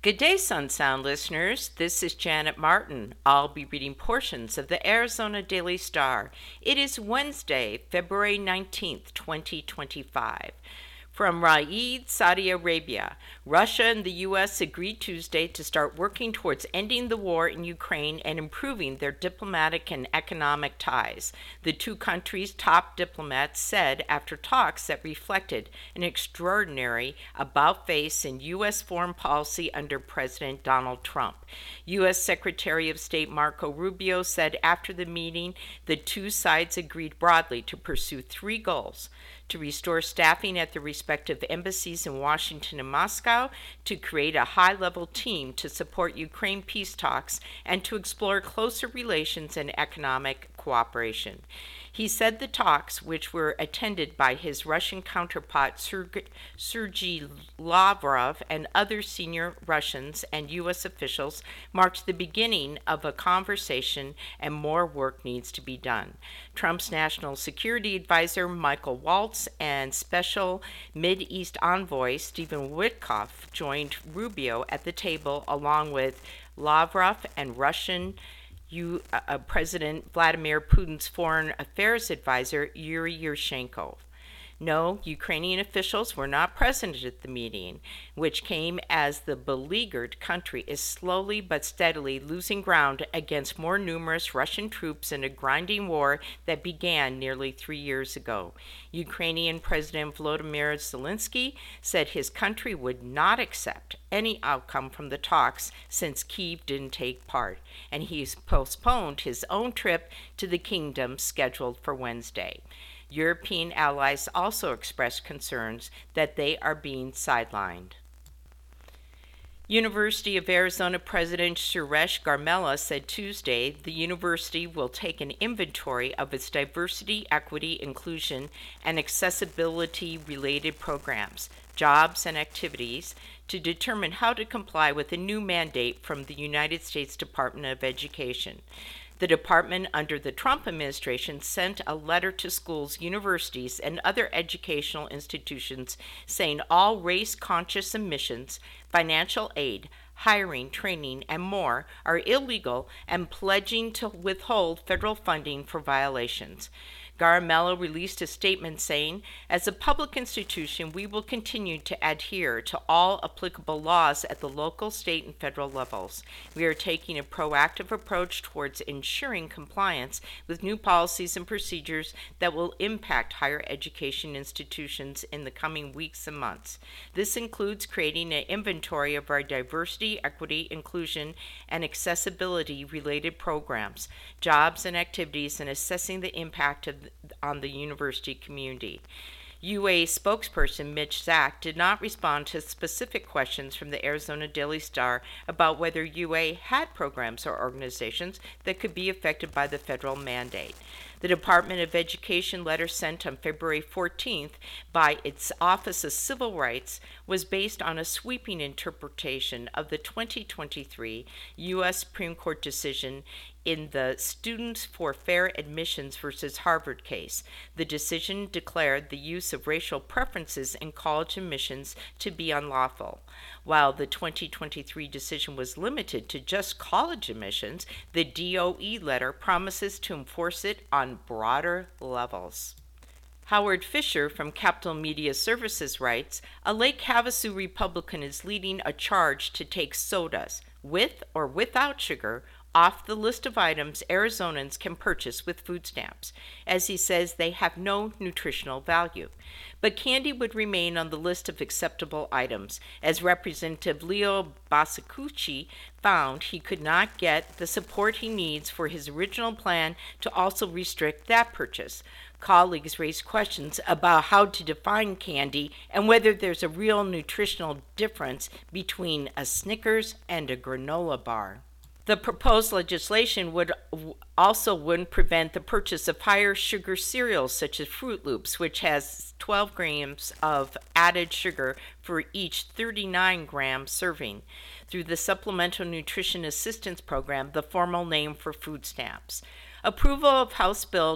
Good day, Sun Sound listeners. This is Janet Martin. I'll be reading portions of the Arizona Daily Star. It is Wednesday, February 19th, 2025. From Riyadh, Saudi Arabia, Russia and the U.S. agreed Tuesday to start working towards ending the war in Ukraine and improving their diplomatic and economic ties, the two countries' top diplomats said after talks that reflected an extraordinary about-face in U.S. foreign policy under President Donald Trump. U.S. Secretary of State Marco Rubio said after the meeting the two sides agreed broadly to pursue three goals: to restore staffing at the respective embassies in Washington and Moscow, to create a high-level team to support Ukraine peace talks, and to explore closer relations and economic cooperation. He said the talks, which were attended by his Russian counterpart Sergei Lavrov and other senior Russians and U.S. officials, marked the beginning of a conversation, and more work needs to be done. Trump's national security advisor Michael Waltz and special Mideast envoy Stephen Witkoff joined Rubio at the table along with Lavrov and Russian President Vladimir Putin's foreign affairs advisor Yuri Yushchenko. No, Ukrainian officials were not present at the meeting, which came as the beleaguered country is slowly but steadily losing ground against more numerous Russian troops in a grinding war that began nearly 3 years ago. Ukrainian President Volodymyr Zelensky said his country would not accept any outcome from the talks since Kyiv didn't take part, and he's postponed his own trip to the kingdom scheduled for Wednesday. European allies also expressed concerns that they are being sidelined. University of Arizona President Suresh Garmella said Tuesday the university will take an inventory of its diversity, equity, inclusion, and accessibility-related programs, jobs, and activities to determine how to comply with a new mandate from the United States Department of Education. The department under the Trump administration sent a letter to schools, universities, and other educational institutions saying all race-conscious admissions, financial aid, hiring, training, and more are illegal and pledging to withhold federal funding for violations. Garmella released a statement saying, "As a public institution, we will continue to adhere to all applicable laws at the local, state, and federal levels. We are taking a proactive approach towards ensuring compliance with new policies and procedures that will impact higher education institutions in the coming weeks and months. This includes creating an inventory of our diversity, equity, inclusion, and accessibility-related programs, jobs, and activities, and assessing the impact on the university community." UA spokesperson Mitch Zak did not respond to specific questions from the Arizona Daily Star about whether UA had programs or organizations that could be affected by the federal mandate. The Department of Education letter sent on February 14th by its Office of Civil Rights was based on a sweeping interpretation of the 2023 U.S. Supreme Court decision in the Students for Fair Admissions versus Harvard case. The decision declared the use of racial preferences in college admissions to be unlawful. While the 2023 decision was limited to just college admissions, the DOE letter promises to enforce it on broader levels. Howard Fisher from Capital Media Services writes, "A Lake Havasu Republican is leading a charge to take sodas, with or without sugar, off the list of items Arizonans can purchase with food stamps, as he says they have no nutritional value. But candy would remain on the list of acceptable items, as Representative Leo Basakuchi found he could not get the support he needs for his original plan to also restrict that purchase. Colleagues raised questions about how to define candy and whether there's a real nutritional difference between a Snickers and a granola bar." The proposed legislation wouldn't prevent the purchase of higher sugar cereals such as Fruit Loops, which has 12 grams of added sugar for each 39-gram serving, through the Supplemental Nutrition Assistance Program, the formal name for food stamps. Approval of House Bill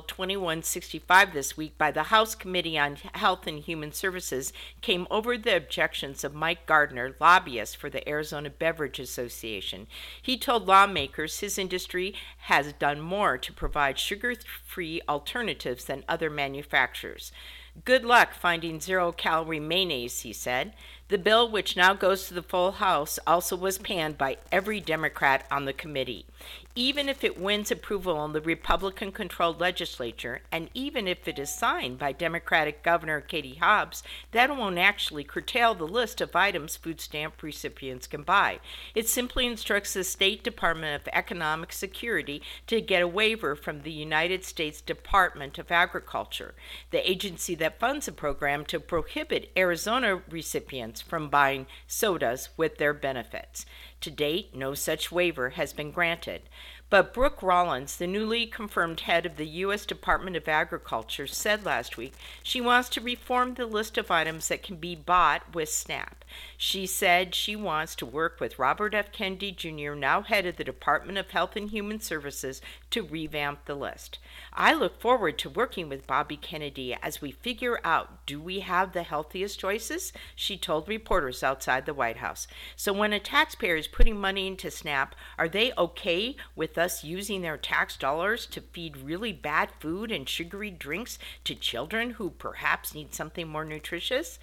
2165 this week by the House Committee on Health and Human Services came over the objections of Mike Gardner, lobbyist for the Arizona Beverage Association. He told lawmakers his industry has done more to provide sugar-free alternatives than other manufacturers. Good luck finding zero-calorie mayonnaise, he said. The bill, which now goes to the full House, also was panned by every Democrat on the committee. Even if it wins approval in the Republican-controlled legislature, and even if it is signed by Democratic Governor Katie Hobbs, that won't actually curtail the list of items food stamp recipients can buy. It simply instructs the State Department of Economic Security to get a waiver from the United States Department of Agriculture, the agency that funds the program, to prohibit Arizona recipients from buying sodas with their benefits. To date, no such waiver has been granted. But Brooke Rollins, the newly confirmed head of the U.S. Department of Agriculture, said last week she wants to reform the list of items that can be bought with SNAP. She said she wants to work with Robert F. Kennedy Jr., now head of the Department of Health and Human Services, to revamp the list. I look forward to working with Bobby Kennedy as we figure out, do we have the healthiest choices? She told reporters outside the White House. So when a taxpayer is putting money into SNAP, are they okay with us using their tax dollars to feed really bad food and sugary drinks to children who perhaps need something more nutritious?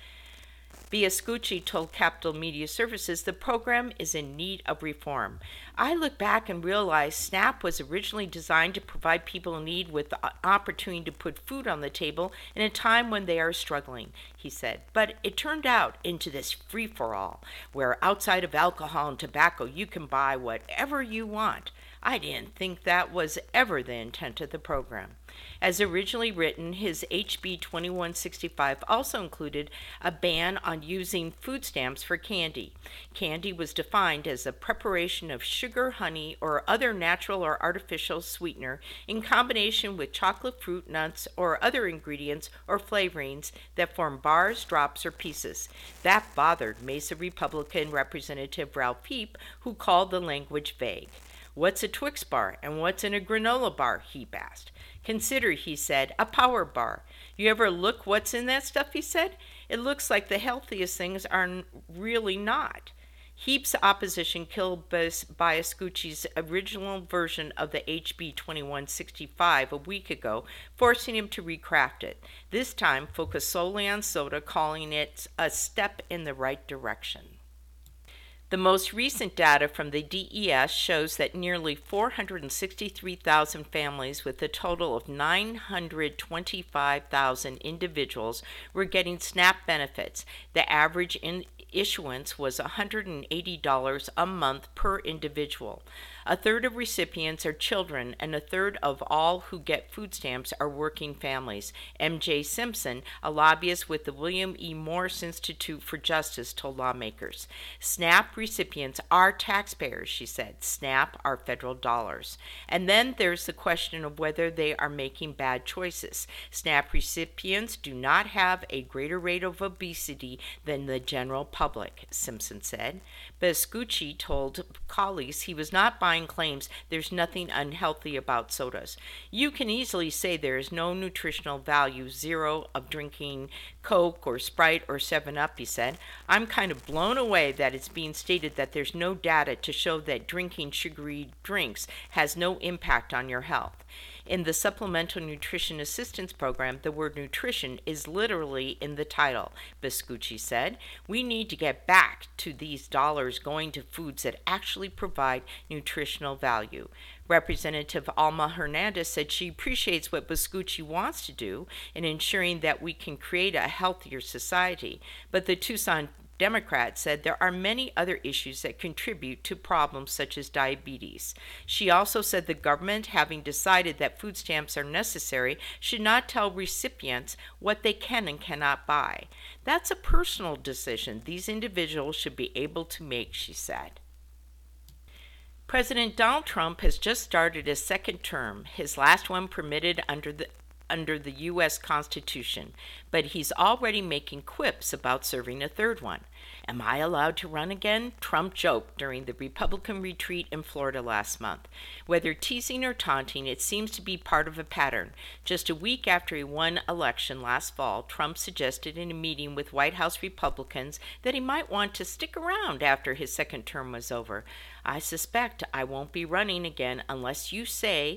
Biascucci told Capital Media Services the program is in need of reform. I look back and realize SNAP was originally designed to provide people in need with the opportunity to put food on the table in a time when they are struggling, he said. But it turned out into this free-for-all, where outside of alcohol and tobacco you can buy whatever you want. I didn't think that was ever the intent of the program. As originally written, his HB 2165 also included a ban on using food stamps for candy. Candy was defined as a preparation of sugar, honey, or other natural or artificial sweetener in combination with chocolate, fruit, nuts, or other ingredients or flavorings that form bars, drops, or pieces. That bothered Mesa Republican Representative Ralph Heap, who called the language vague. What's a Twix bar and what's in a granola bar? Heap asked. Consider, he said, a power bar. You ever look what's in that stuff, he said? It looks like the healthiest things are really not. Heap's opposition killed Biascucci's original version of the HB 2165 a week ago, forcing him to recraft it. This time focused solely on soda, calling it a step in the right direction. The most recent data from the DES shows that nearly 463,000 families with a total of 925,000 individuals were getting SNAP benefits. The average issuance was $180 a month per individual. A third of recipients are children, and a third of all who get food stamps are working families. M.J. Simpson, a lobbyist with the William E. Morris Institute for Justice, told lawmakers. SNAP recipients are taxpayers, she said. SNAP are federal dollars. And then there's the question of whether they are making bad choices. SNAP recipients do not have a greater rate of obesity than the general public, Simpson said. Biascucci told colleagues he was not buying claims there's nothing unhealthy about sodas. You can easily say there is no nutritional value, zero, of drinking Coke or Sprite or 7-Up, he said. I'm kind of blown away that it's being stated that there's no data to show that drinking sugary drinks has no impact on your health. In the Supplemental Nutrition Assistance Program, the word nutrition is literally in the title, Biascucci said. We need to get back to these dollars going to foods that actually provide nutritional value. Representative Alma Hernandez said she appreciates what Biascucci wants to do in ensuring that we can create a healthier society, but the Tucson Democrat said there are many other issues that contribute to problems such as diabetes. She also said the government, having decided that food stamps are necessary, should not tell recipients what they can and cannot buy. That's a personal decision these individuals should be able to make, she said. President Donald Trump has just started his second term, his last one permitted under the U.S. Constitution, but he's already making quips about serving a third one. Am I allowed to run again? Trump joked during the Republican retreat in Florida last month. Whether teasing or taunting, it seems to be part of a pattern. Just a week after he won election last fall, Trump suggested in a meeting with White House Republicans that he might want to stick around after his second term was over. I suspect I won't be running again unless you say,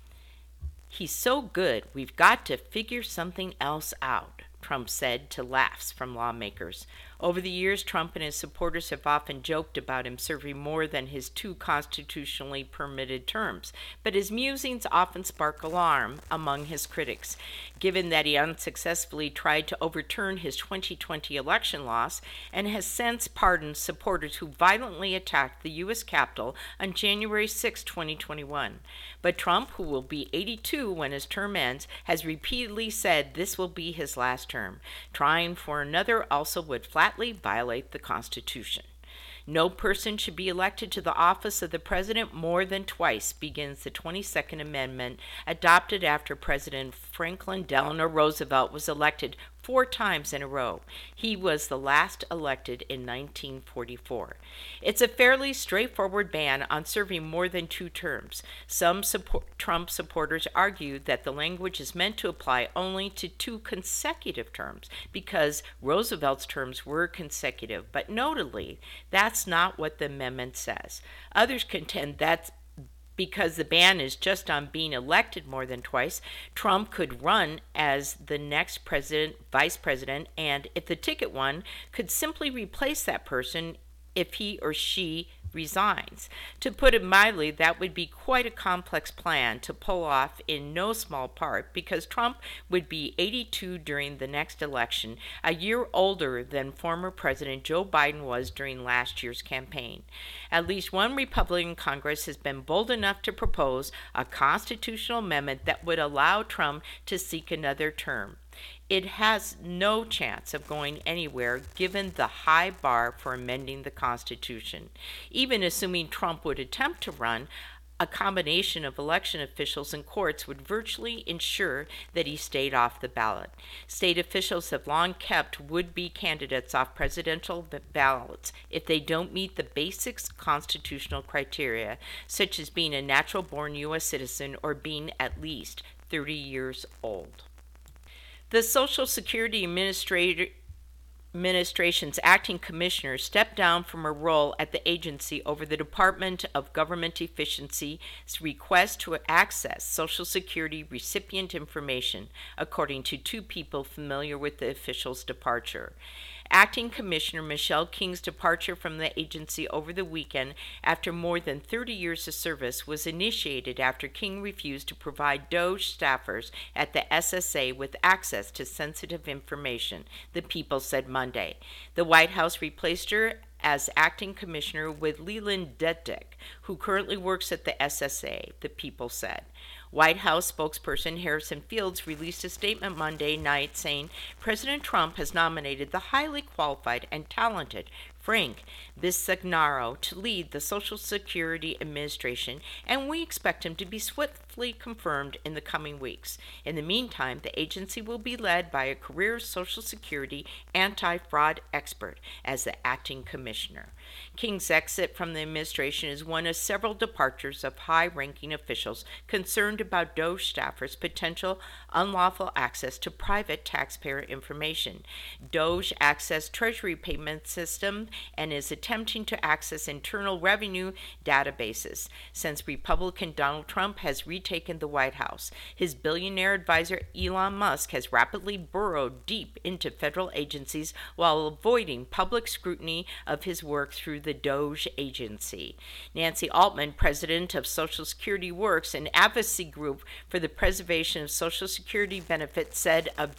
"He's so good, we've got to figure something else out," Trump said to laughs from lawmakers. Over the years, Trump and his supporters have often joked about him serving more than his 2 constitutionally permitted terms, but his musings often spark alarm among his critics. Given that he unsuccessfully tried to overturn his 2020 election loss and has since pardoned supporters who violently attacked the U.S. Capitol on January 6, 2021. But Trump, who will be 82 when his term ends, has repeatedly said this will be his last term. Trying for another also would flatly violate the Constitution. No person should be elected to the office of the president more than twice, begins the 22nd Amendment, adopted after President Franklin Delano Roosevelt was elected 4 times in a row. He was the last elected in 1944. It's a fairly straightforward ban on serving more than 2 terms. Some Trump supporters argue that the language is meant to apply only to 2 consecutive terms because Roosevelt's terms were consecutive, but notably, that's not what the amendment says. Others contend that's because the ban is just on being elected more than twice. Trump could run as the next president, vice president, and if the ticket won, could simply replace that person if he or she resigns. To put it mildly, that would be quite a complex plan to pull off in no small part because Trump would be 82 during the next election, a year older than former President Joe Biden was during last year's campaign. At least one Republican Congress has been bold enough to propose a constitutional amendment that would allow Trump to seek another term. It has no chance of going anywhere given the high bar for amending the Constitution. Even assuming Trump would attempt to run, a combination of election officials and courts would virtually ensure that he stayed off the ballot. State officials have long kept would-be candidates off presidential ballots if they don't meet the basic constitutional criteria, such as being a natural-born U.S. citizen or being at least 30 years old. The Social Security Administration's acting commissioner stepped down from her role at the agency over the Department of Government Efficiency's request to access Social Security recipient information, according to 2 people familiar with the official's departure. Acting Commissioner Michelle King's departure from the agency over the weekend after more than 30 years of service was initiated after King refused to provide DOJ staffers at the SSA with access to sensitive information, the People said Monday. The White House replaced her as acting commissioner with Leland Dedek, who currently works at the SSA, the People said. White House spokesperson Harrison Fields released a statement Monday night saying President Trump has nominated the highly qualified and talented Frank Bisignaro to lead the Social Security Administration, and we expect him to be swiftly confirmed in the coming weeks. In the meantime, the agency will be led by a career Social Security anti-fraud expert as the acting commissioner. King's exit from the administration is one of several departures of high-ranking officials concerned about DOJ staffers' potential unlawful access to private taxpayer information. DOJ accessed Treasury payment system and is attempting to access internal revenue databases since Republican Donald Trump has retaken the White House. His billionaire advisor Elon Musk has rapidly burrowed deep into federal agencies while avoiding public scrutiny of his work through the DOJ agency. Nancy Altman, president of Social Security Works, an advocacy group for the preservation of Social Security benefits, said of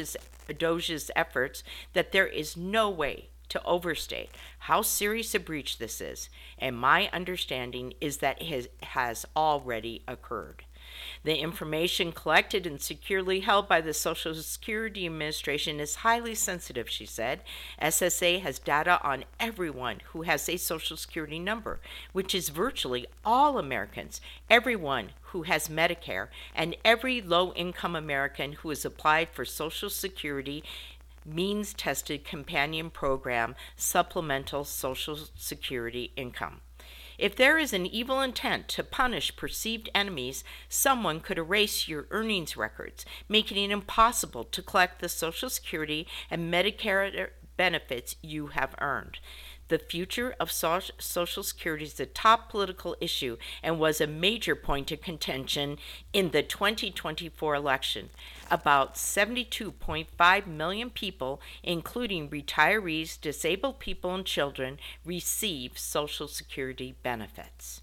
DOJ's efforts that there is no way to overstate how serious a breach this is, and my understanding is that it has already occurred. The information collected and securely held by the Social Security Administration is highly sensitive, she said. SSA has data on everyone who has a Social Security number, which is virtually all Americans, everyone who has Medicare, and every low-income American who has applied for Social Security means-tested companion program supplemental Social Security income. If there is an evil intent to punish perceived enemies, someone could erase your earnings records, making it impossible to collect the Social Security and Medicare benefits you have earned. The future of Social Security is a top political issue and was a major point of contention in the 2024 election. About 72.5 million people, including retirees, disabled people, and children, receive Social Security benefits.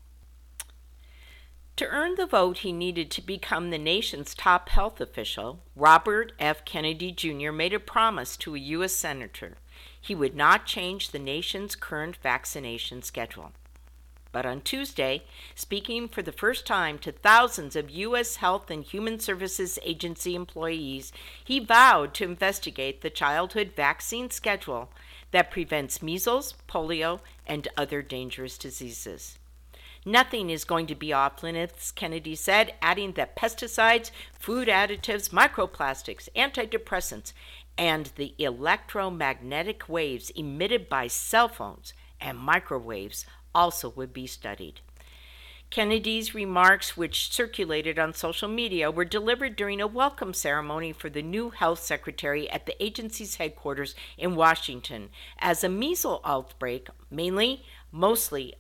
To earn the vote he needed to become the nation's top health official, Robert F. Kennedy Jr. made a promise to a U.S. Senator. He would not change the nation's current vaccination schedule. But on Tuesday, speaking for the first time to thousands of U.S. Health and Human Services Agency employees, he vowed to investigate the childhood vaccine schedule that prevents measles, polio, and other dangerous diseases. Nothing is going to be off limits, Kennedy said, adding that pesticides, food additives, microplastics, antidepressants, and the electromagnetic waves emitted by cell phones and microwaves also would be studied. Kennedy's remarks, which circulated on social media, were delivered during a welcome ceremony for the new health secretary at the agency's headquarters in Washington, as a measles outbreak, mostly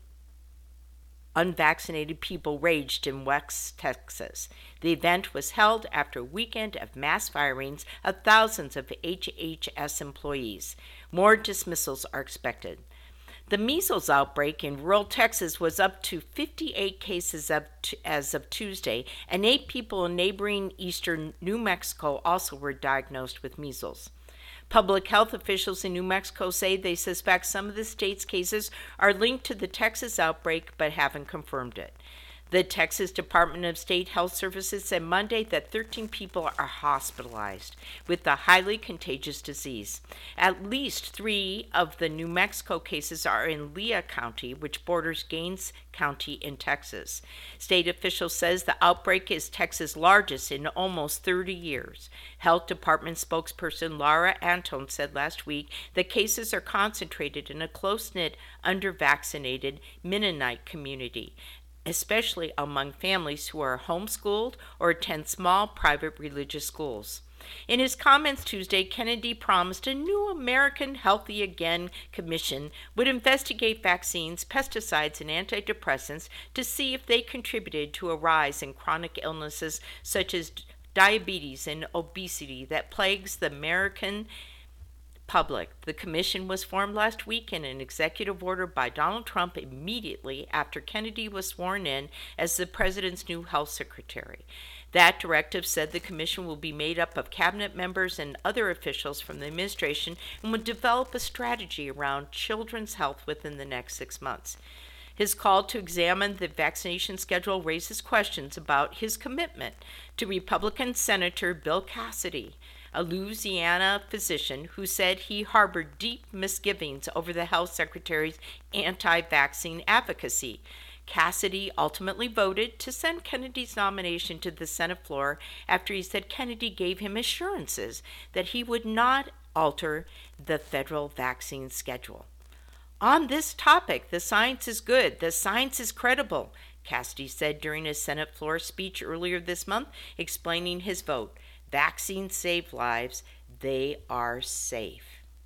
unvaccinated people, raged in West Texas. The event was held after a weekend of mass firings of thousands of HHS employees. More dismissals are expected. The measles outbreak in rural Texas was up to 58 cases as of Tuesday, and 8 people in neighboring eastern New Mexico also were diagnosed with measles. Public health officials in New Mexico say they suspect some of the state's cases are linked to the Texas outbreak but haven't confirmed it. The Texas Department of State Health Services said Monday that 13 people are hospitalized with the highly contagious disease. At least 3 of the New Mexico cases are in Lea County, which borders Gaines County in Texas. State officials says the outbreak is Texas' largest in almost 30 years. Health Department spokesperson Laura Antone said last week that cases are concentrated in a close-knit, under-vaccinated Mennonite community, especially among families who are homeschooled or attend small private religious schools. In his comments Tuesday, Kennedy promised a new American Healthy Again Commission would investigate vaccines, pesticides, and antidepressants to see if they contributed to a rise in chronic illnesses such as diabetes and obesity that plagues the American public. The commission was formed last week in an executive order by Donald Trump immediately after Kennedy was sworn in as the president's new health secretary. That directive said the commission will be made up of cabinet members and other officials from the administration and would develop a strategy around children's health within the next 6 months. His call to examine the vaccination schedule raises questions about his commitment to Republican Senator Bill Cassidy, a Louisiana physician who said he harbored deep misgivings over the health secretary's anti-vaccine advocacy. Cassidy ultimately voted to send Kennedy's nomination to the Senate floor after he said Kennedy gave him assurances that he would not alter the federal vaccine schedule. On this topic, the science is good, the science is credible, Cassidy said during his Senate floor speech earlier this month, explaining his vote. Vaccines save lives. They are safe.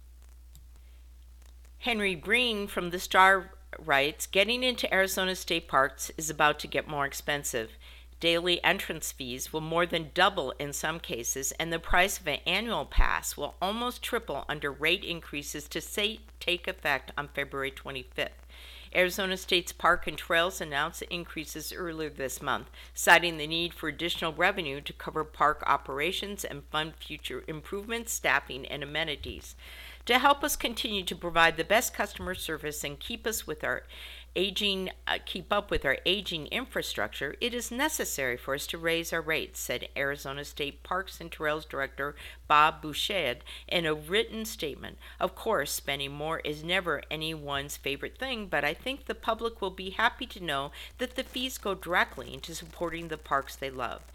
Henry Breen from the Star writes, getting into Arizona state parks is about to get more expensive. Daily entrance fees will more than double in some cases, and the price of an annual pass will almost triple under rate increases to take effect on February 25th. Arizona State's Park and Trails announced the increases earlier this month, citing the need for additional revenue to cover park operations and fund future improvements, staffing, and amenities. To help us continue to provide the best customer service and keep up with our aging infrastructure, it is necessary for us to raise our rates, said Arizona State Parks and Trails Director Bob Bouchard in a written statement. Of course, spending more is never anyone's favorite thing, but I think the public will be happy to know that the fees go directly into supporting the parks they love.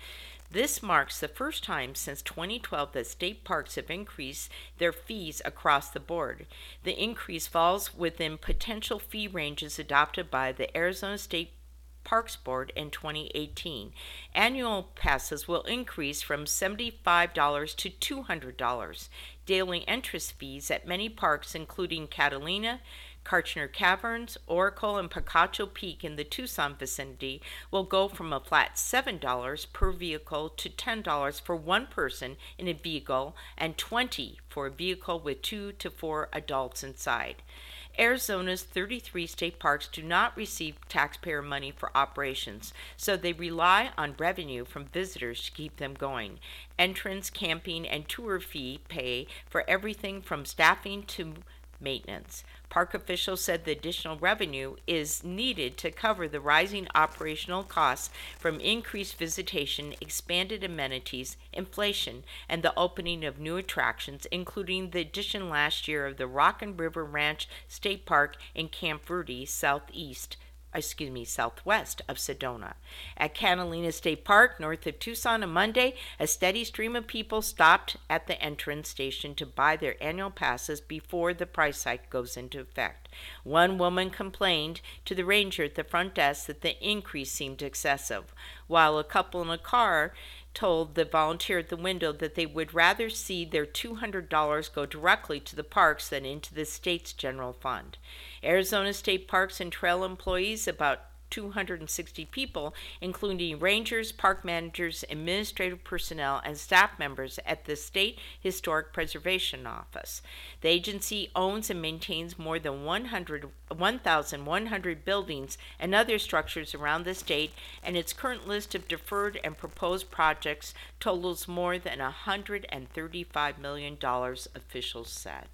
This marks the first time since 2012 that state parks have increased their fees across the board. The increase falls within potential fee ranges adopted by the Arizona State Parks Board in 2018. Annual passes will increase from $75 to $200. Daily entrance fees at many parks, including Catalina, Kartchner Caverns, Oracle, and Picacho Peak in the Tucson vicinity, will go from a flat $7 per vehicle to $10 for one person in a vehicle and $20 for a vehicle with 2 to 4 adults inside. Arizona's 33 state parks do not receive taxpayer money for operations, so they rely on revenue from visitors to keep them going. Entrance, camping, and tour fee pay for everything from staffing to maintenance. Park officials said the additional revenue is needed to cover the rising operational costs from increased visitation, expanded amenities, inflation, and the opening of new attractions, including the addition last year of the Rock and River Ranch State Park in Camp Verde, southwest of Sedona. At Catalina State Park, north of Tucson, on Monday, a steady stream of people stopped at the entrance station to buy their annual passes before the price hike goes into effect. One woman complained to the ranger at the front desk that the increase seemed excessive, while a couple in a car told the volunteer at the window that they would rather see their $200 go directly to the parks than into the state's general fund. Arizona State Parks and Trail employees, about 260 people, including rangers, park managers, administrative personnel, and staff members at the State Historic Preservation Office. The agency owns and maintains more than 1,100 buildings and other structures around the state, and its current list of deferred and proposed projects totals more than $135 million, officials said.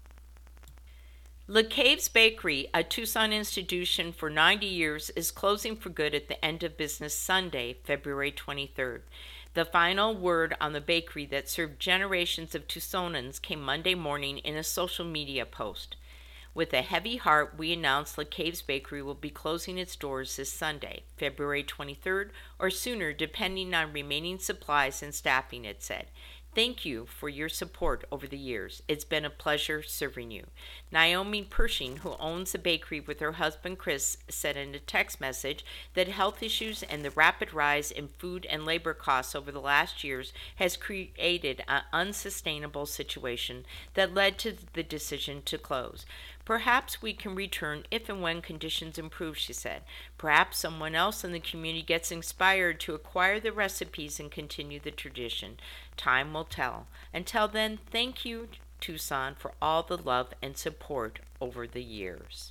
Le Cave's Bakery, a Tucson institution for 90 years, is closing for good at the end of business Sunday, February 23rd. The final word on the bakery that served generations of Tucsonans came Monday morning in a social media post. With a heavy heart, we announced Le Cave's Bakery will be closing its doors this Sunday, February 23rd, or sooner, depending on remaining supplies and staffing, it said. Thank you for your support over the years. It's been a pleasure serving you. Naomi Pershing, who owns the bakery with her husband Chris, said in a text message that health issues and the rapid rise in food and labor costs over the last years has created an unsustainable situation that led to the decision to close. Perhaps we can return if and when conditions improve, she said. Perhaps someone else in the community gets inspired to acquire the recipes and continue the tradition. Time will tell. Until then, thank you, Tucson, for all the love and support over the years.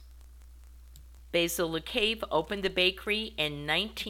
Basil Le Cave opened the bakery in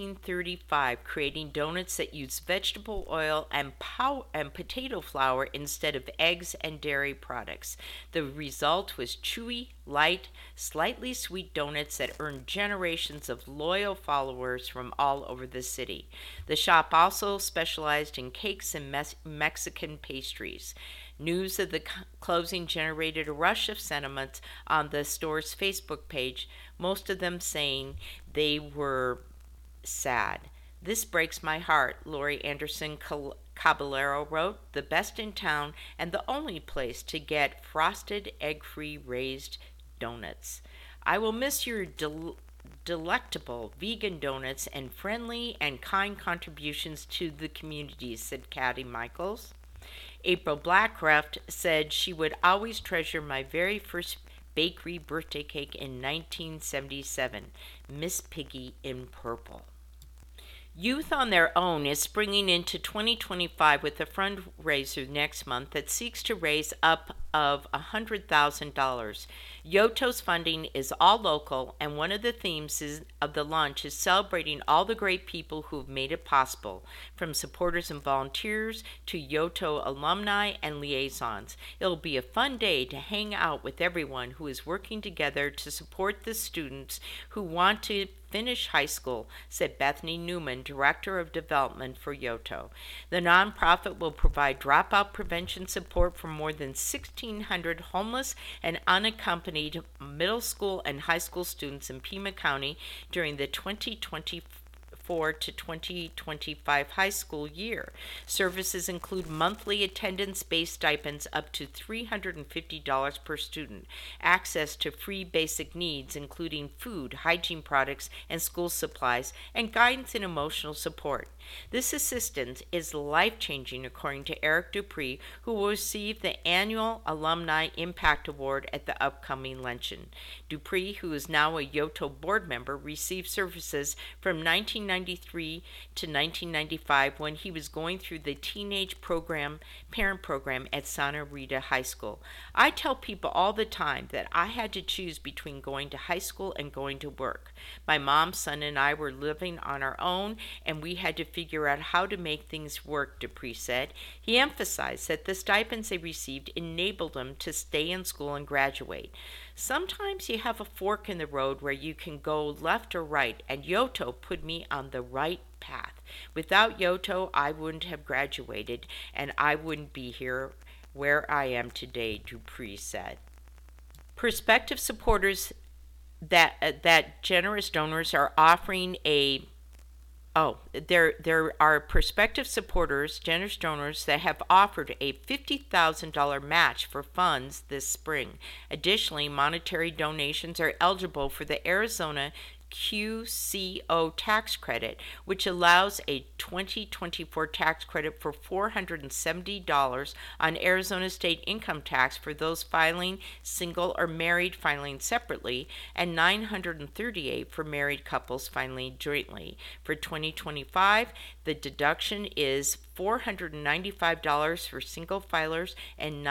1935, creating donuts that use vegetable oil and potato flour instead of eggs and dairy products. The result was chewy, light, slightly sweet donuts that earned generations of loyal followers from all over the city. The shop also specialized in cakes and Mexican pastries. News of the closing generated a rush of sentiments on the store's Facebook page, most of them saying they were sad. This breaks my heart, Lori Anderson Caballero wrote, the best in town and the only place to get frosted, egg-free raised donuts. I will miss your delectable vegan donuts and friendly and kind contributions to the community, said Kathy Michaels. April Blackcraft said she would always treasure my very first bakery birthday cake in 1977, Miss Piggy in Purple. Youth on Their Own is springing into 2025 with a fundraiser next month that seeks to raise up of $100,000. Yoto's funding is all local, and one of the themes of the launch is celebrating all the great people who have made it possible, from supporters and volunteers to Yoto alumni and liaisons. It'll be a fun day to hang out with everyone who is working together to support the students who want to finish high school, said Bethany Newman, Director of Development for Yoto. The nonprofit will provide dropout prevention support for more than 1,600 homeless and unaccompanied middle school and high school students in Pima County during the 2024 2024 to 2025 high school year. Services include monthly attendance-based stipends up to $350 per student, access to free basic needs including food, hygiene products, and school supplies, and guidance and emotional support. This assistance is life-changing, according to Eric Dupree, who will receive the annual Alumni Impact Award at the upcoming luncheon. Dupree, who is now a Yoto board member, received services from 1993 to 1995 when he was going through the teenage parent program at Santa Rita High School. I tell people all the time that I had to choose between going to high school and going to work. My mom, son, and I were living on our own, and we had to figure out how to make things work, Dupree said. He emphasized that the stipends they received enabled them to stay in school and graduate. Sometimes you have a fork in the road where you can go left or right, and Yoto put me on the right path. Without Yoto, I wouldn't have graduated, and I wouldn't be here where I am today, Dupree said. Prospective supporters that generous donors are offering there are prospective supporters, generous donors, that have offered a $50,000 match for funds this spring. Additionally, monetary donations are eligible for the Arizona QCO tax credit, which allows a 2024 tax credit for $470 on Arizona state income tax for those filing single or married filing separately, and $938 for married couples filing jointly. For 2025, the deduction is $495 for single filers and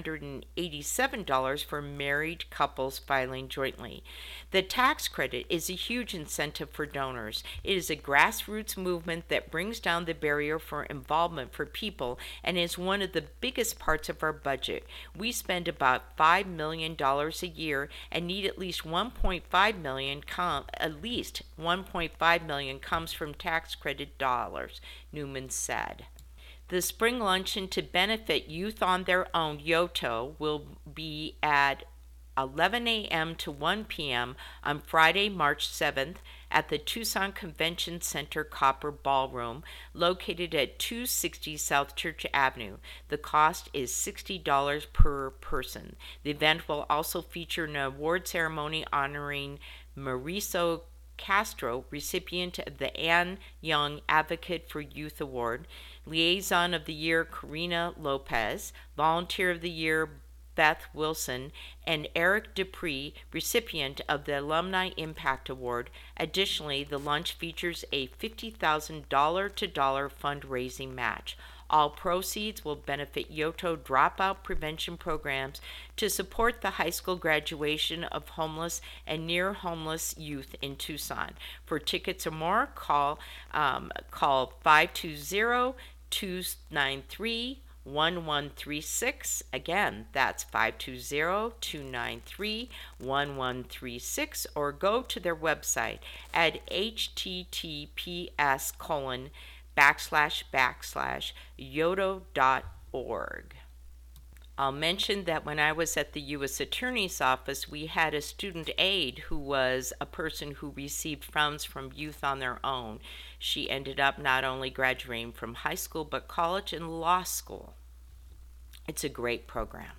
$987 for married couples filing jointly. The tax credit is a huge incentive for donors. It is a grassroots movement that brings down the barrier for involvement for people and is one of the biggest parts of our budget. We spend about $5 million a year and need at least $1.5 million comes from tax credit dollars, Newman said. The spring luncheon to benefit Youth on Their Own, Yoto, will be at 11 a.m. to 1 p.m. on Friday, March 7th at the Tucson Convention Center Copper Ballroom, located at 260 South Church Avenue. The cost is $60 per person. The event will also feature an award ceremony honoring Mauricio Castro, recipient of the Ann Young Advocate for Youth Award, Liaison of the Year Karina Lopez, Volunteer of the Year Beth Wilson, and Eric Dupree, recipient of the Alumni Impact Award. Additionally, the lunch features a $50,000 to dollar fundraising match. All proceeds will benefit Yoto dropout prevention programs to support the high school graduation of homeless and near homeless youth in Tucson. For tickets or more, call 520-293-1136. Again, that's 520-293-1136, or go to their website at https://yoto.org. I'll mention that when I was at the U.S. Attorney's Office, we had a student aide who was a person who received funds from Youth on Their Own. She ended up not only graduating from high school, but college and law school. It's a great program.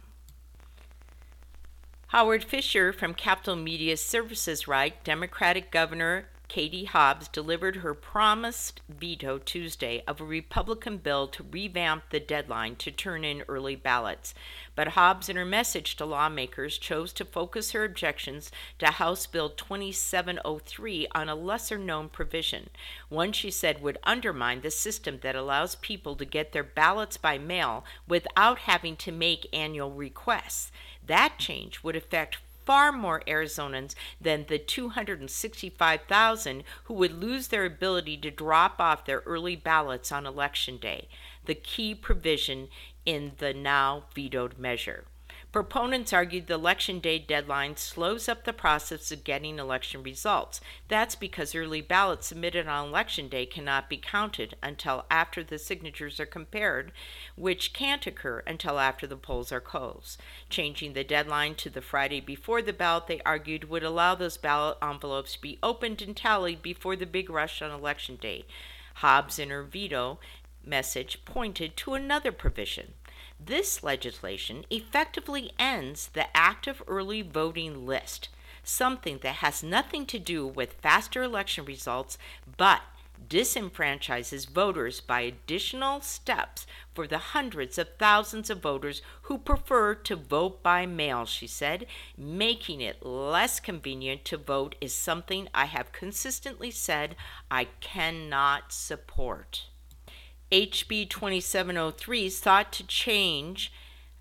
Howard Fisher from Capital Media Services writes, Democratic Governor Katie Hobbs delivered her promised veto Tuesday of a Republican bill to revamp the deadline to turn in early ballots. But Hobbs, in her message to lawmakers, chose to focus her objections to House Bill 2703 on a lesser-known provision, one she said would undermine the system that allows people to get their ballots by mail without having to make annual requests. That change would affect far more Arizonans than the 265,000 who would lose their ability to drop off their early ballots on Election Day, the key provision in the now vetoed measure. Proponents argued the Election Day deadline slows up the process of getting election results. That's because early ballots submitted on Election Day cannot be counted until after the signatures are compared, which can't occur until after the polls are closed. Changing the deadline to the Friday before the ballot, they argued, would allow those ballot envelopes to be opened and tallied before the big rush on Election Day. Hobbs in her veto message pointed to another provision. This legislation effectively ends the active early voting list, something that has nothing to do with faster election results, but disenfranchises voters by additional steps for the hundreds of thousands of voters who prefer to vote by mail, she said. Making it less convenient to vote is something I have consistently said I cannot support. HB 2703 sought to change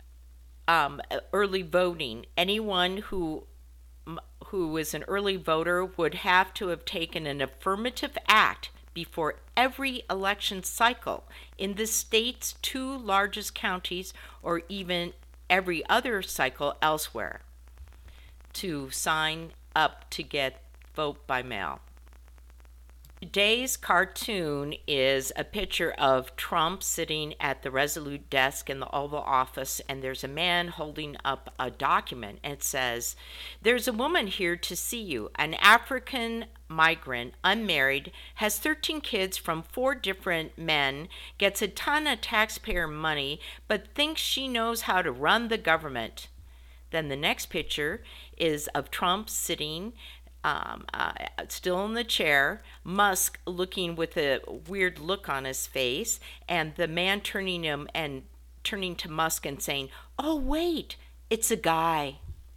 early voting. Anyone who is an early voter would have to have taken an affirmative act before every election cycle in the state's 2 largest counties or even every other cycle elsewhere to sign up to get vote by mail. Today's cartoon is a picture of Trump sitting at the Resolute desk in the Oval Office, and there's a man holding up a document, and it says, "There's a woman here to see you, an African migrant, unmarried, has 13 kids from 4 different men, gets a ton of taxpayer money, but thinks she knows how to run the government." Then the next picture is of Trump sitting still in the chair, Musk looking with a weird look on his face, and the man turning to Musk and saying, "Oh, wait, it's a guy."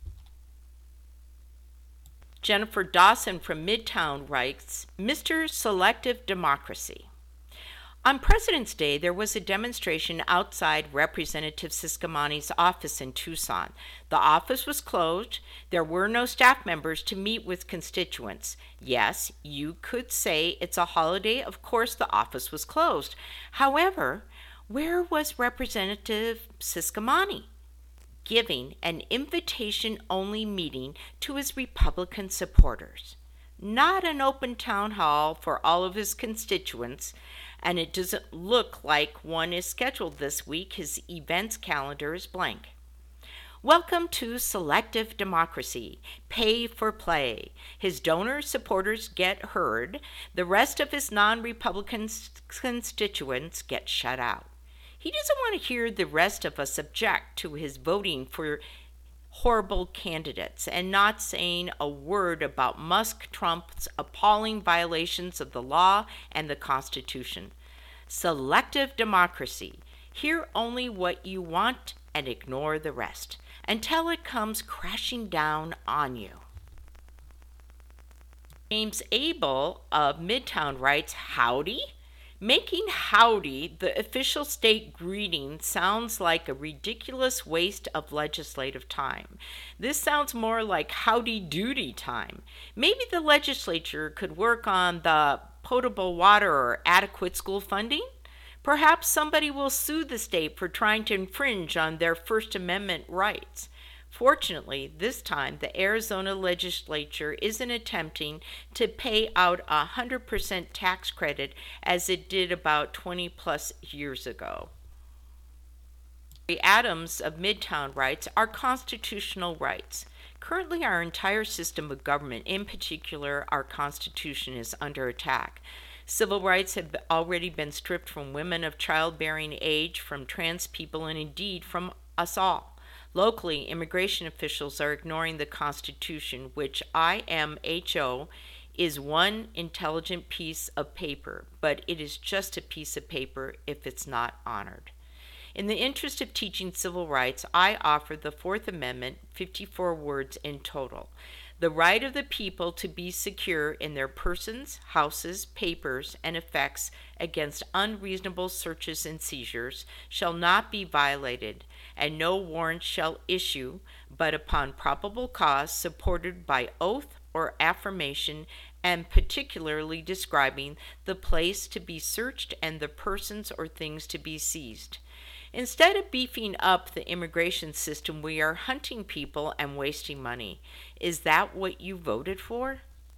Jennifer Dawson from Midtown writes, "Mr. Selective Democracy. On President's Day, there was a demonstration outside Representative Ciscomani's office in Tucson. The office was closed. There were no staff members to meet with constituents. Yes, you could say it's a holiday. Of course, the office was closed. However, where was Representative Ciscomani? Giving an invitation-only meeting to his Republican supporters. Not an open town hall for all of his constituents, and it doesn't look like one is scheduled this week. His events calendar is blank. Welcome to Selective Democracy. Pay for play. His donor supporters get heard. The rest of his non-Republican constituents get shut out. He doesn't want to hear the rest of us object to his voting for horrible candidates and not saying a word about Musk-Trump's appalling violations of the law and the Constitution. Selective democracy. Hear only what you want and ignore the rest until it comes crashing down on you." James Abel of Midtown writes, "Howdy? Making howdy the official state greeting sounds like a ridiculous waste of legislative time. This sounds more like howdy doody time. Maybe the legislature could work on the potable water or adequate school funding? Perhaps somebody will sue the state for trying to infringe on their First Amendment rights. Fortunately, this time the Arizona legislature isn't attempting to pay out 100% tax credit as it did about 20 plus years ago." Adams of Midtown writes, "Our constitutional rights. Currently, our entire system of government, in particular our Constitution, is under attack. Civil rights have already been stripped from women of childbearing age, from trans people, and indeed from us all. Locally, immigration officials are ignoring the Constitution, which IMHO is one intelligent piece of paper, but it is just a piece of paper if it's not honored. In the interest of teaching civil rights, I offer the Fourth Amendment, 54 words in total. The right of the people to be secure in their persons, houses, papers, and effects against unreasonable searches and seizures shall not be violated, and no warrant shall issue but upon probable cause supported by oath or affirmation, and particularly describing the place to be searched and the persons or things to be seized. Instead of beefing up the immigration system, we are hunting people and wasting money. Is that what you voted for?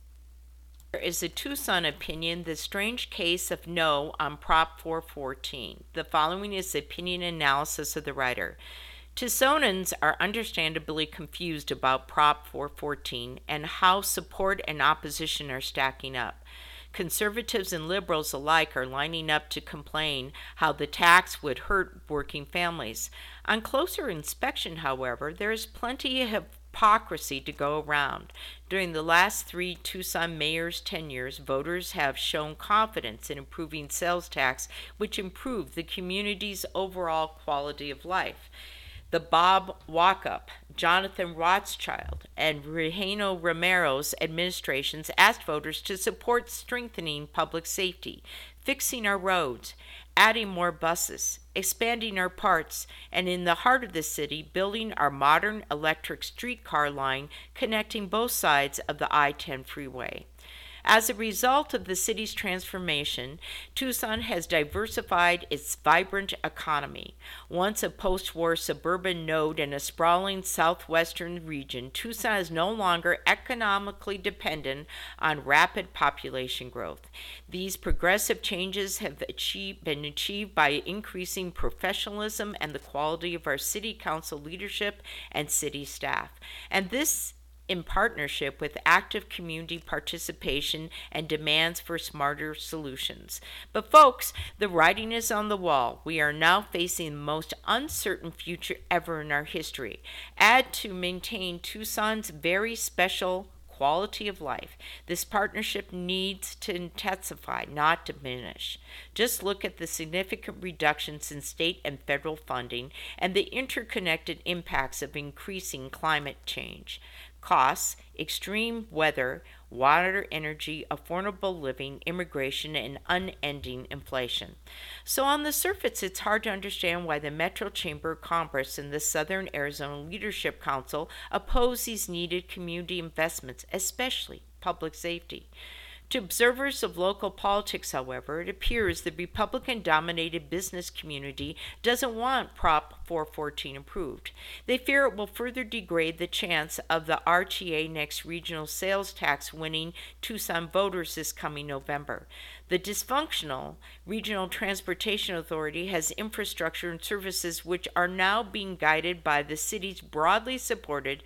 There is a Tucson opinion, the strange case of no on Prop 414. The following is the opinion analysis of the writer. Tucsonans are understandably confused about Prop 414 and how support and opposition are stacking up. Conservatives and liberals alike are lining up to complain how the tax would hurt working families. On closer inspection, however, there is plenty of hypocrisy to go around. During the last 3 Tucson mayors' tenures, voters have shown confidence in improving sales tax, which improved the community's overall quality of life. The Bob Walkup, Jonathan Rothschild, and Regino Romero's administrations asked voters to support strengthening public safety, fixing our roads, adding more buses, expanding our parks, and in the heart of the city, building our modern electric streetcar line connecting both sides of the I-10 freeway. As a result of the city's transformation, Tucson has diversified its vibrant economy. Once a post-war suburban node in a sprawling southwestern region, Tucson is no longer economically dependent on rapid population growth. These progressive changes have been achieved by increasing professionalism and the quality of our city council leadership and city staff. And this in partnership with active community participation and demands for smarter solutions. But folks, the writing is on the wall. We are now facing the most uncertain future ever in our history. Add to maintain Tucson's very special quality of life. This partnership needs to intensify, not diminish. Just look at the significant reductions in state and federal funding and the interconnected impacts of increasing climate change. Costs, extreme weather, water, energy, affordable living, immigration, and unending inflation. So on the surface, it's hard to understand why the Metro Chamber of Commerce and the Southern Arizona Leadership Council oppose these needed community investments, especially public safety. To observers of local politics, however, it appears the Republican-dominated business community doesn't want Prop 414 approved. They fear it will further degrade the chance of the RTA Next regional sales tax winning Tucson voters this coming November. The dysfunctional Regional Transportation Authority has infrastructure and services which are now being guided by the city's broadly supported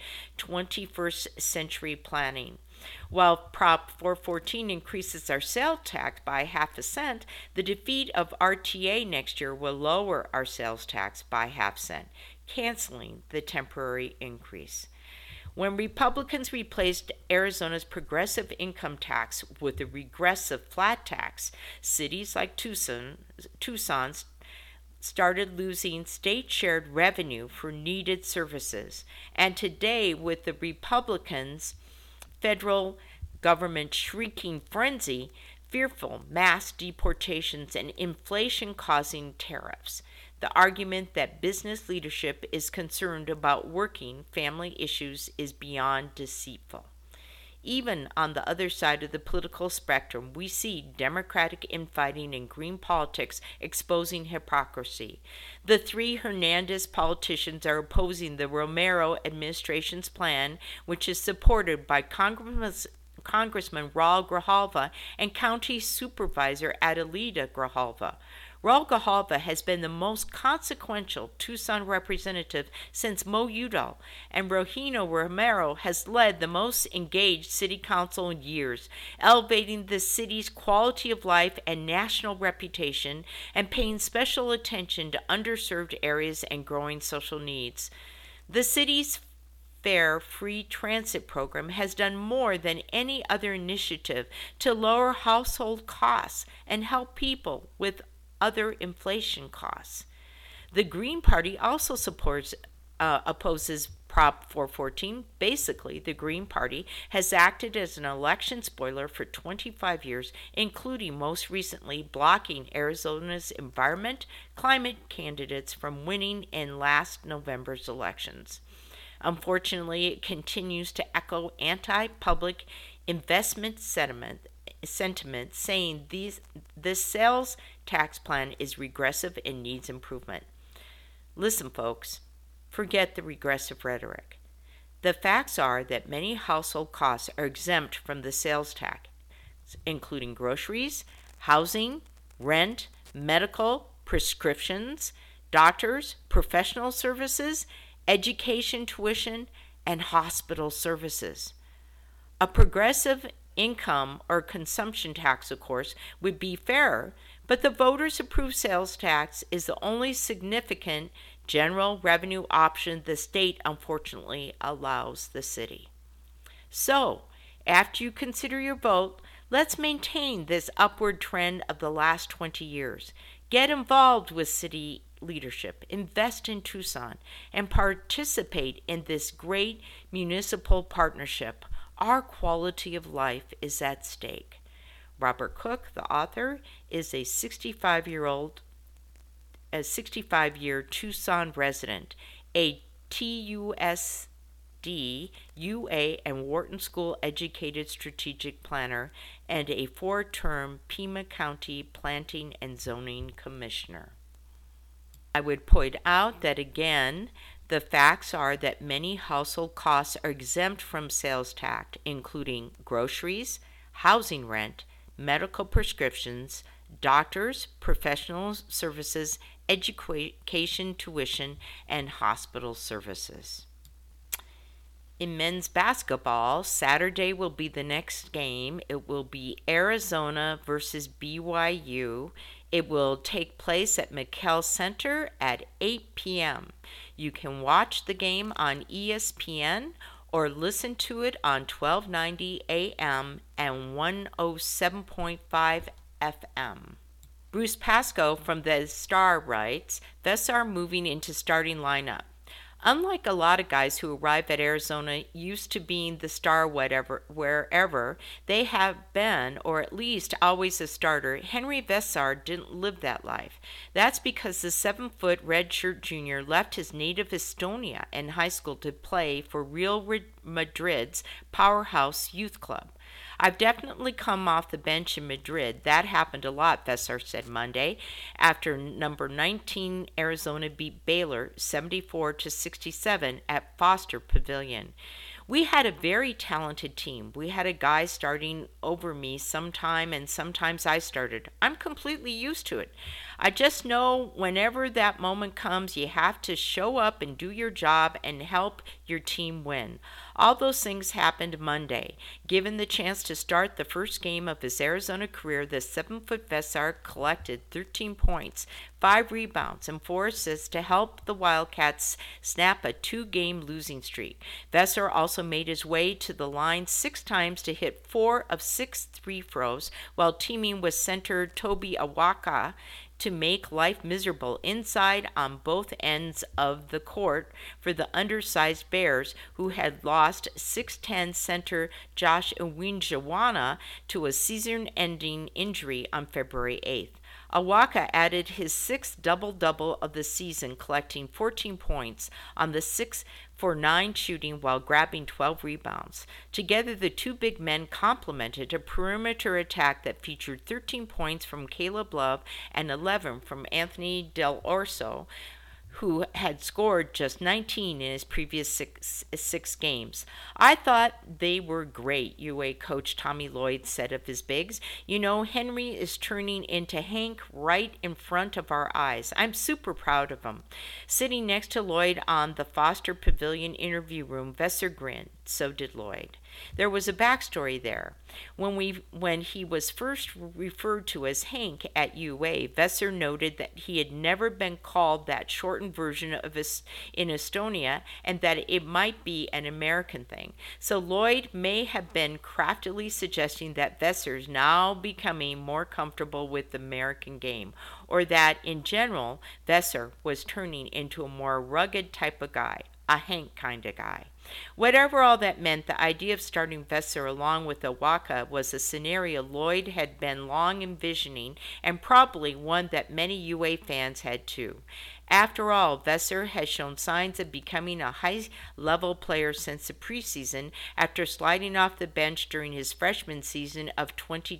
21st century planning. While Prop 414 increases our sales tax by 0.5 cent, the defeat of RTA next year will lower our sales tax by 0.5 cent, canceling the temporary increase. When Republicans replaced Arizona's progressive income tax with a regressive flat tax, cities like Tucson started losing state-shared revenue for needed services. And today, with the Republicans' federal government shrieking frenzy, fearful mass deportations, and inflation causing tariffs. The argument that business leadership is concerned about working family issues is beyond deceitful. Even on the other side of the political spectrum, we see Democratic infighting and green politics exposing hypocrisy. The 3 Hernandez politicians are opposing the Romero administration's plan, which is supported by Congressman Raul Grijalva and County Supervisor Adelita Grijalva. Raul Grijalva has been the most consequential Tucson representative since Mo Udall, and Regino Romero has led the most engaged city council in years, elevating the city's quality of life and national reputation and paying special attention to underserved areas and growing social needs. The city's Fair Free Transit program has done more than any other initiative to lower household costs and help people with other inflation costs. The Green Party also opposes Prop 414. Basically, the Green Party has acted as an election spoiler for 25 years, including most recently blocking Arizona's climate candidates from winning in last November's elections. Unfortunately, it continues to echo anti-public investment sentiment, saying this sales tax plan is regressive and needs improvement. Listen, folks, forget the regressive rhetoric. The facts are that many household costs are exempt from the sales tax, including groceries, housing, rent, medical, prescriptions, doctors, professional services, education tuition, and hospital services. A progressive income or consumption tax, of course, would be fairer, but the voters' approved sales tax is the only significant general revenue option the state unfortunately allows the city. So, after you consider your vote, let's maintain this upward trend of the last 20 years. Get involved with city leadership, invest in Tucson, and participate in this great municipal partnership. Our quality of life is at stake. Robert Cook, the author, is a 65-year Tucson resident, a TUSD, UA, and Wharton School educated strategic planner, and a 4-term Pima County Planning and Zoning Commissioner. I would point out that again, the facts are that many household costs are exempt from sales tax, including groceries, housing rent, medical prescriptions, doctors, professional services, education tuition, and hospital services. In men's basketball, Saturday will be the next game. It will be Arizona versus BYU. It will take place at McKell Center at 8 p.m. You can watch the game on ESPN or listen to it on 1290 AM and 107.5 FM. Bruce Pascoe from the Star writes, Vesar moving into starting lineup. Unlike a lot of guys who arrive at Arizona used to being the star wherever they have been, or at least always a starter, Henry Vesar didn't live that life. That's because the 7-foot redshirt junior left his native Estonia in high school to play for Real Madrid's powerhouse youth club. I've definitely come off the bench in Madrid. That happened a lot, Vesar said Monday, after number 19 Arizona beat Baylor 74-67 at Foster Pavilion. We had a very talented team. We had a guy starting over me sometime, and sometimes I started. I'm completely used to it. I just know whenever that moment comes, you have to show up and do your job and help your team win. All those things happened Monday. Given the chance to start the first game of his Arizona career, the 7-foot Vesar collected 13 points, 5 rebounds, and 4 assists to help the Wildcats snap a 2-game losing streak. Vesar also made his way to the line 6 times to hit 4 of 6 free throws, while teaming with center Toby Awaka to make life miserable inside on both ends of the court for the undersized Bears, who had lost 6'10 center Josh Uwinjawana to a season-ending injury on February 8th. Awaka added his 6th double-double of the season, collecting 14 points on the 6-for-9 shooting while grabbing 12 rebounds. Together, the two big men complemented a perimeter attack that featured 13 points from Caleb Love and 11 from Anthony Del Orso, who had scored just 19 in his previous six games. I thought they were great, UA coach Tommy Lloyd said of his bigs. You know, Henry is turning into Hank right in front of our eyes. I'm super proud of him. Sitting next to Lloyd on the Foster Pavilion interview room, Vesar grinned. So did Lloyd. There was a backstory there. When he was first referred to as Hank at UA, Vesar noted that he had never been called that shortened version of in Estonia, and that it might be an American thing. So Lloyd may have been craftily suggesting that Vesar's now becoming more comfortable with the American game, or that in general Vesar was turning into a more rugged type of guy, a Hank kind of guy. Whatever all that meant, the idea of starting Vesar along with Awaka was a scenario Lloyd had been long envisioning, and probably one that many UA fans had too. After all, Vesser has shown signs of becoming a high-level player since the preseason after sliding off the bench during his freshman season of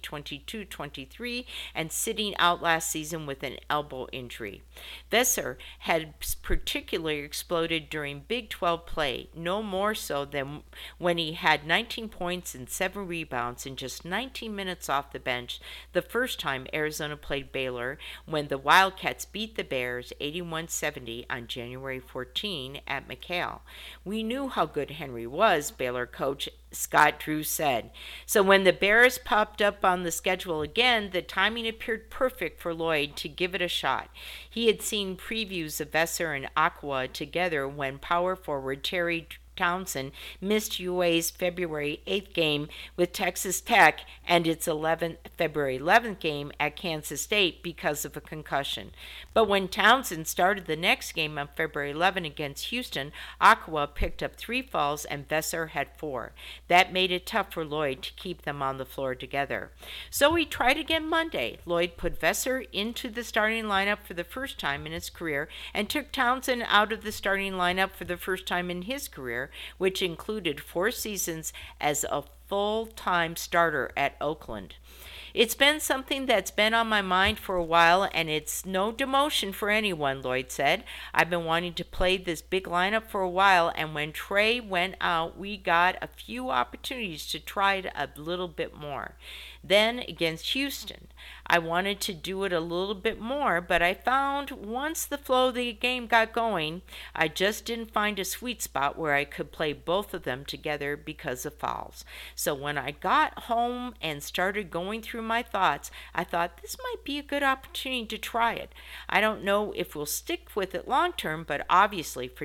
2022-23 and sitting out last season with an elbow injury. Vesser had particularly exploded during Big 12 play, no more so than when he had 19 points and 7 rebounds in just 19 minutes off the bench the first time Arizona played Baylor when the Wildcats beat the Bears 81-70 on January 14 at McKale. We knew how good Henry was, Baylor coach Scott Drew said. So when the Bears popped up on the schedule again, the timing appeared perfect for Lloyd to give it a shot. He had seen previews of Vesser and Aqua together when power forward Terry Townsend missed UA's February 8th game with Texas Tech and its February 11th game at Kansas State because of a concussion. But when Townsend started the next game on February 11 against Houston, Aqua picked up 3 fouls and Vesser had 4. That made it tough for Lloyd to keep them on the floor together. So he tried again Monday. Lloyd put Vesser into the starting lineup for the first time in his career and took Townsend out of the starting lineup for the first time in his career, which included 4 seasons as a full-time starter at Oakland. It's been something that's been on my mind for a while, and it's no demotion for anyone, Lloyd said. I've been wanting to play this big lineup for a while, and when Trey went out, we got a few opportunities to try it a little bit more. Then against Houston, I wanted to do it a little bit more, but I found once the flow of the game got going, I just didn't find a sweet spot where I could play both of them together because of fouls. So when I got home and started going through my thoughts, I thought this might be a good opportunity to try it. I don't know if we'll stick with it long term, but obviously for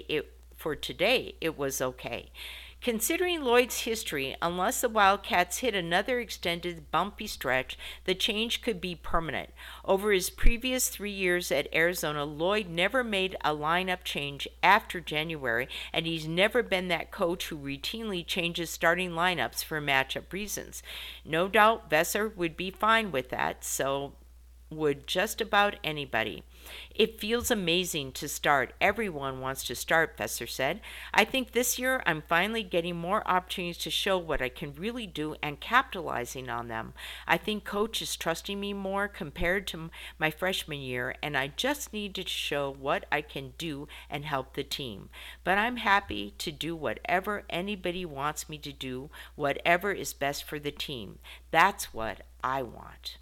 today it was okay. Considering Lloyd's history, unless the Wildcats hit another extended bumpy stretch, the change could be permanent. Over his previous 3 years at Arizona, Lloyd never made a lineup change after January, and he's never been that coach who routinely changes starting lineups for matchup reasons. No doubt Vesser would be fine with that, so would just about anybody. It feels amazing to start. Everyone wants to start, Vesser said. I think this year I'm finally getting more opportunities to show what I can really do and capitalizing on them. I think coach is trusting me more compared to my freshman year, and I just need to show what I can do and help the team. But I'm happy to do whatever anybody wants me to do, whatever is best for the team. That's what I want.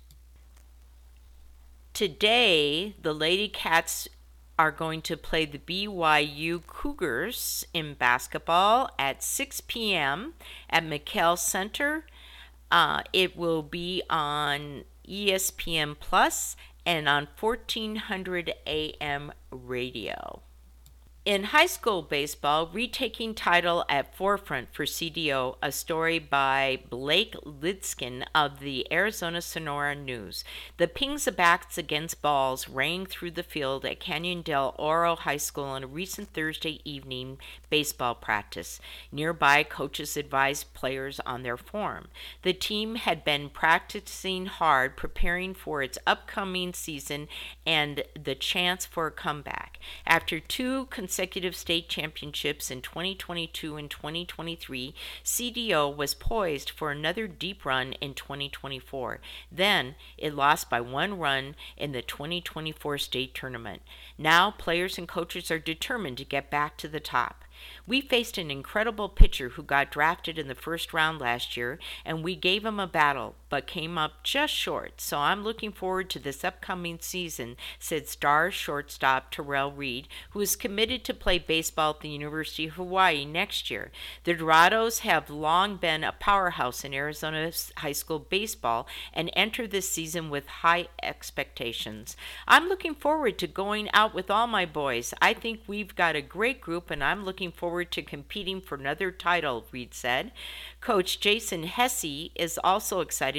Today, the Lady Cats are going to play the BYU Cougars in basketball at 6 p.m. at McKale Center. It will be on ESPN Plus and on 1400 AM radio. In high school baseball, retaking title at forefront for CDO, a story by Blake Lidskin of the Arizona Sonora News. The pings of bats against balls rang through the field at Canyon del Oro High School on a recent Thursday evening baseball practice. Nearby, coaches advised players on their form. The team had been practicing hard, preparing for its upcoming season and the chance for a comeback. After 2 consecutive state championships in 2022 and 2023, CDO was poised for another deep run in 2024. Then it lost by 1 run in the 2024 state tournament. Now players and coaches are determined to get back to the top. We faced an incredible pitcher who got drafted in the first round last year, and we gave him a battle, but came up just short. So I'm looking forward to this upcoming season, said star shortstop Terrell Reed, who is committed to play baseball at the University of Hawaii next year. The Dorados have long been a powerhouse in Arizona's high school baseball and enter this season with high expectations. I'm looking forward to going out with all my boys. I think we've got a great group, and I'm looking forward to competing for another title, Reed said. Coach Jason Hesse is also excited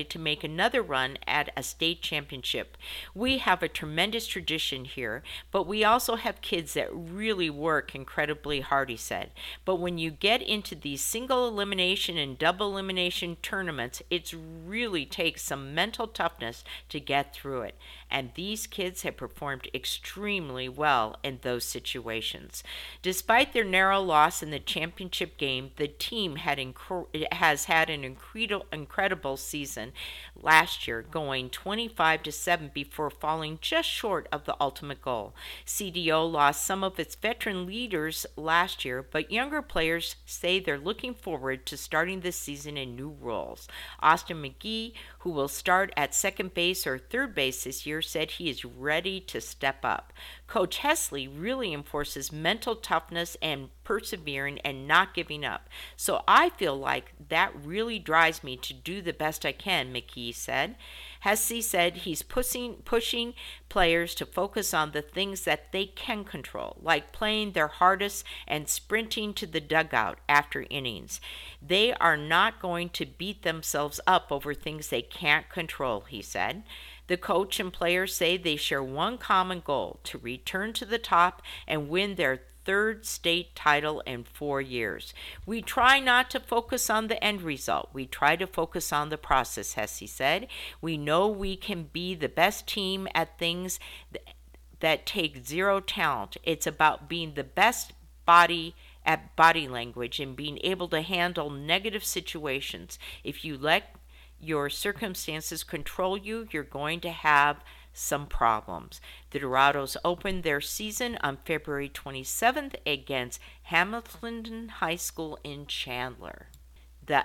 excited to make another run at a state championship. We have a tremendous tradition here, but we also have kids that really work incredibly hard, he said. But when you get into these single elimination and double elimination tournaments, it really takes some mental toughness to get through it. And these kids have performed extremely well in those situations. Despite their narrow loss in the championship game, the team has had an incredible season last year, going 25-7 before falling just short of the ultimate goal. CDO lost some of its veteran leaders last year, but younger players say they're looking forward to starting this season in new roles. Austin McGee, who will start at second base or third base this year, said he is ready to step up. Coach Hesley really enforces mental toughness and persevering and not giving up. So I feel like that really drives me to do the best I can, McGee said. Hesley said he's pushing players to focus on the things that they can control, like playing their hardest and sprinting to the dugout after innings. They are not going to beat themselves up over things they can't control, he said. The coach and players say they share one common goal: to return to the top and win their third state title in 4 years. We try not to focus on the end result. We try to focus on the process, Hesley said. We know we can be the best team at things that take zero talent. It's about being the best at body language and being able to handle negative situations. If you let your circumstances control you, you're going to have some problems. The Dorados opened their season on February 27th against Hamilton High School in Chandler. The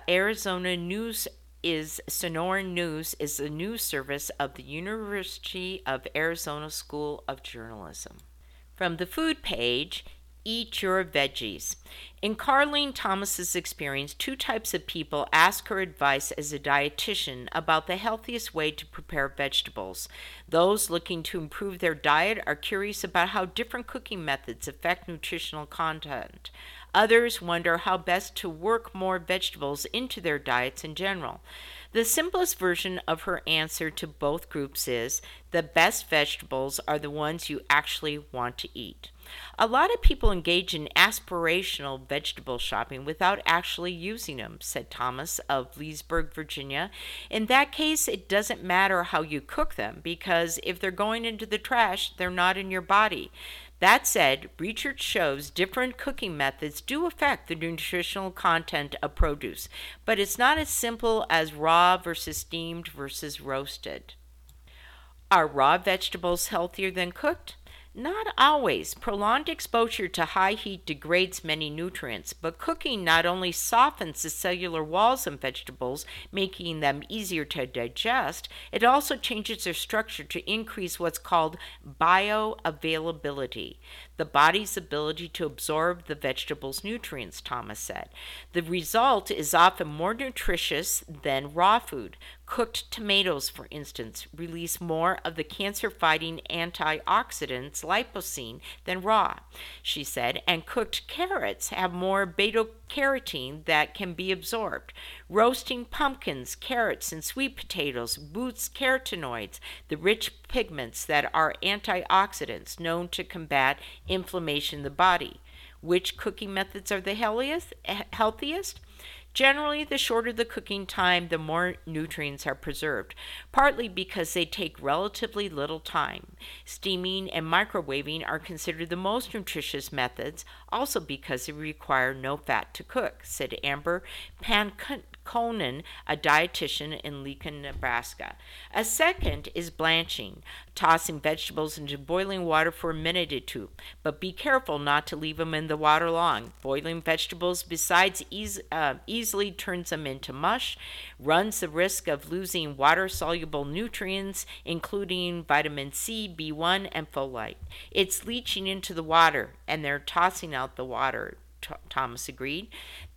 Sonoran News is the news service of the University of Arizona School of Journalism. From the food page, eat your veggies. In Carlene Thomas's experience, 2 types of people ask her advice as a dietitian about the healthiest way to prepare vegetables. Those looking to improve their diet are curious about how different cooking methods affect nutritional content. Others wonder how best to work more vegetables into their diets in general. The simplest version of her answer to both groups is, the best vegetables are the ones you actually want to eat. A lot of people engage in aspirational vegetable shopping without actually using them, said Thomas of Leesburg, Virginia. In that case, it doesn't matter how you cook them, because if they're going into the trash, they're not in your body. That said, research shows different cooking methods do affect the nutritional content of produce, but it's not as simple as raw versus steamed versus roasted. Are raw vegetables healthier than cooked? Not always. Prolonged exposure to high heat degrades many nutrients, but cooking not only softens the cellular walls of vegetables, making them easier to digest, it also changes their structure to increase what's called bioavailability, the body's ability to absorb the vegetable's nutrients, Thomas said. The result is often more nutritious than raw food. Cooked tomatoes, for instance, release more of the cancer-fighting antioxidants lipocene than raw, she said, and cooked carrots have more beta-carotene that can be absorbed. Roasting pumpkins, carrots, and sweet potatoes boosts carotenoids, the rich pigments that are antioxidants known to combat inflammation in the body. Which cooking methods are the healthiest? Generally, the shorter the cooking time, the more nutrients are preserved, partly because they take relatively little time. Steaming and microwaving are considered the most nutritious methods, also because they require no fat to cook, said Amber Panconen, a dietitian in Lincoln, Nebraska. A second is blanching, tossing vegetables into boiling water for a minute or 2, but be careful not to leave them in the water long. Boiling vegetables, besides easily turns them into mush, runs the risk of losing water-soluble nutrients, including vitamin C, B1, and folate. It's leaching into the water, and they're tossing out the water, Thomas agreed.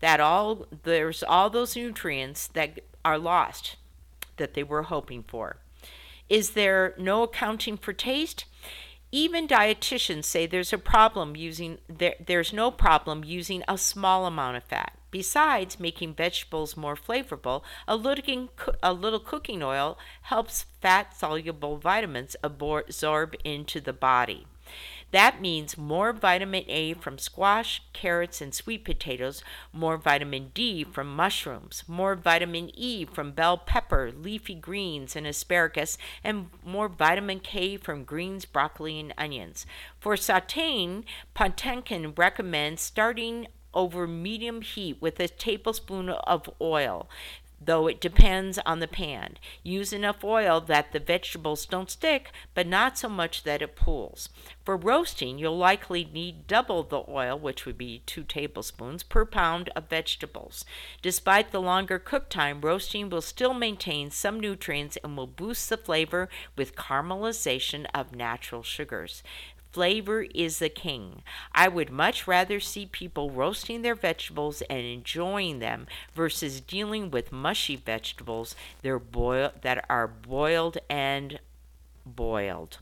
There's all those nutrients that are lost that they were hoping for. Is there no accounting for taste? Even dietitians say there's no problem using a small amount of fat. Besides making vegetables more flavorful, a little cooking oil helps fat-soluble vitamins absorb into the body. That means more vitamin A from squash, carrots, and sweet potatoes, more vitamin D from mushrooms, more vitamin E from bell pepper, leafy greens, and asparagus, and more vitamin K from greens, broccoli, and onions. For sauteing, Patinkin recommends starting over medium heat with a tablespoon of oil, though it depends on the pan. Use enough oil that the vegetables don't stick, but not so much that it pools. For roasting, you'll likely need double the oil, which would be 2 tablespoons, per pound of vegetables. Despite the longer cook time, roasting will still maintain some nutrients and will boost the flavor with caramelization of natural sugars. Flavor is the king. I would much rather see people roasting their vegetables and enjoying them versus dealing with mushy vegetables that are boiled and boiled.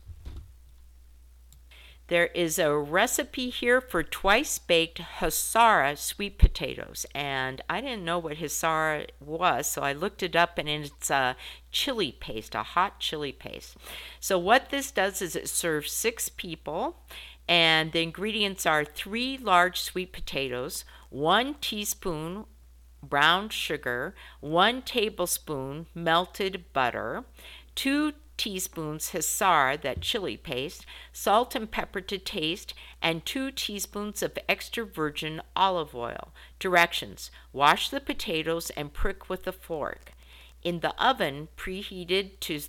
There is a recipe here for twice-baked Hasara sweet potatoes, and I didn't know what Hasara was, so I looked it up, and it's a chili paste, a hot chili paste. So what this does is it serves 6 people, and the ingredients are 3 large sweet potatoes, 1 teaspoon brown sugar, 1 tablespoon melted butter, 2 teaspoons Hasara, that chili paste, salt and pepper to taste, and 2 teaspoons of extra virgin olive oil. Directions: wash the potatoes and prick with a fork. In the oven, preheated to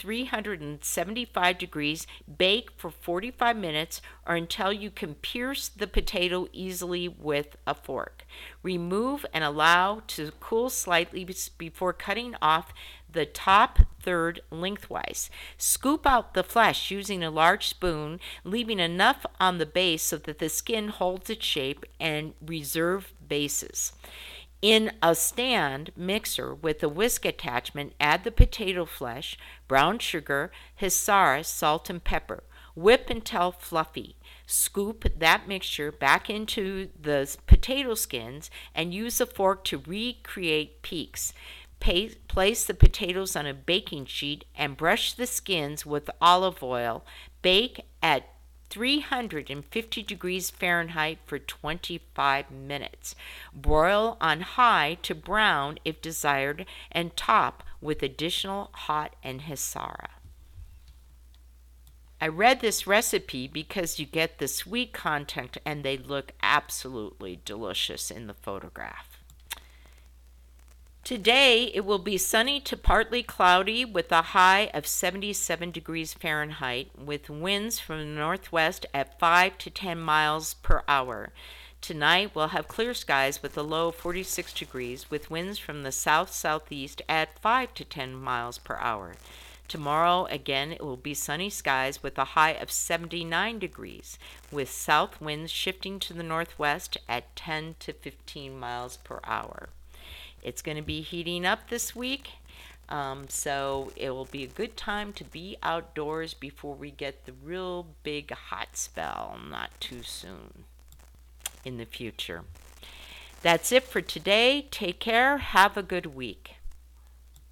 375 degrees, bake for 45 minutes or until you can pierce the potato easily with a fork. Remove and allow to cool slightly before cutting off the top third lengthwise. Scoop out the flesh using a large spoon, leaving enough on the base so that the skin holds its shape, and reserve bases. In a stand mixer with a whisk attachment, add the potato flesh, brown sugar, Hasara, salt, and pepper. Whip until fluffy. Scoop that mixture back into the potato skins and use a fork to recreate peaks. Place the potatoes on a baking sheet and brush the skins with olive oil. Bake at 350 degrees Fahrenheit for 25 minutes. Broil on high to brown if desired, and top with additional hot and Hasara. I read this recipe because you get the sweet content and they look absolutely delicious in the photograph. Today, it will be sunny to partly cloudy with a high of 77 degrees Fahrenheit with winds from the northwest at 5 to 10 miles per hour. Tonight, we'll have clear skies with a low of 46 degrees with winds from the south-southeast at 5 to 10 miles per hour. Tomorrow, again, it will be sunny skies with a high of 79 degrees with south winds shifting to the northwest at 10 to 15 miles per hour. It's going to be heating up this week, so it will be a good time to be outdoors before we get the real big hot spell not too soon in the future. That's it for today. Take care. Have a good week.